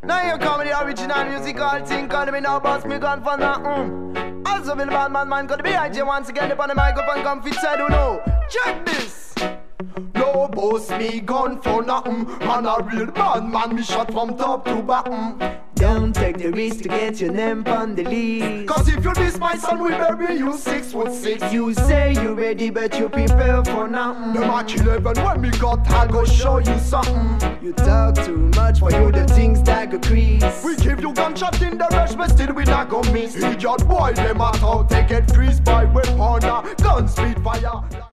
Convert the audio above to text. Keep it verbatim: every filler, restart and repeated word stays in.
Now you come with the original musical thing, call me now boss me gun for nothing. Also will bad man man could be I J once again upon the microphone come fit I don't know. Check this. No boss me gun for nothing. Man a real bad man, me shot from top to bottom. Don't take the risk to get your name on the list. Cause if you diss my son, we bury you six foot six. You say you ready, but you prepare for nothing. The match eleven when me got, I go show you something. You talk too much, for you the things that go crease. We give you gunshot in the rush, but still we not go miss. Idiot boy, them a talk, take it freeze by weapon, gun speed fire.